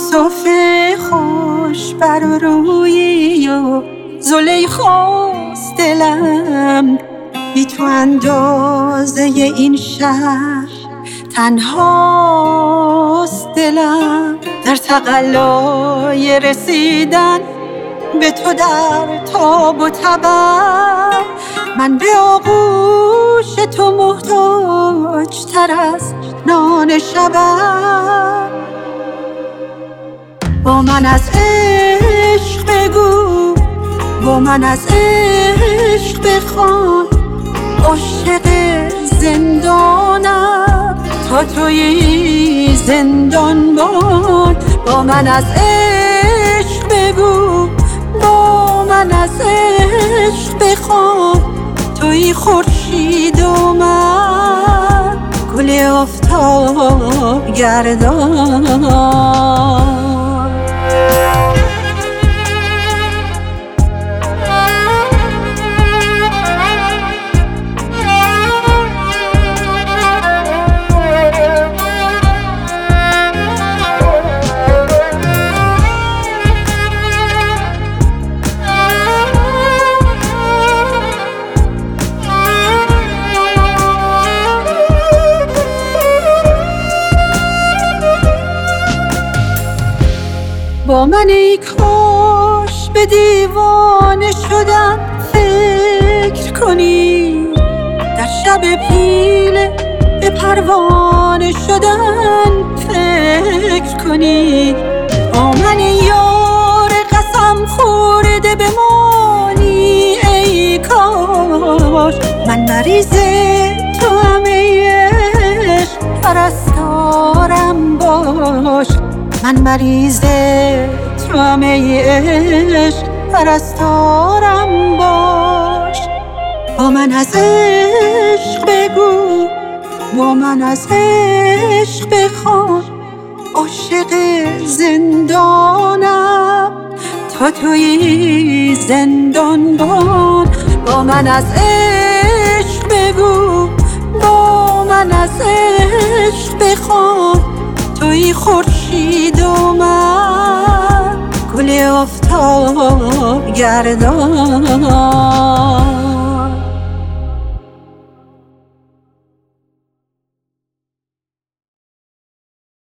یوسف خوش بر روی و زلیخاست دلم، بی تو اندازه این شهر تنهاست دلم. در تقلای رسیدن به تو در تاب و تبم، من به آغوش تو محتاج تر از نان شبم. با من از عشق بگو، با من از عشق بخوان، عاشق زندانم تا توی زندان بان. با من از عشق بگو، با من از عشق بخوان، توی خورشید و من گل آفتاب گردان. با من ای کاش به دیوانه شدن فکر کنی، در شب پیله به پروانه شدن فکر کنی. با من یار قسم خورده بمانی ای کاش، من مریض تو هم ای عشق پرستارم باش. من مریض تو هم ای عشق پرستارم باش. با من از عشق بگو، با من از عشق بخوان، عاشق زندانم تا توی زندان بان. با من از عشق بگو، با من از عشق بخوان، توی خورشید و من گل آفتاب گردان.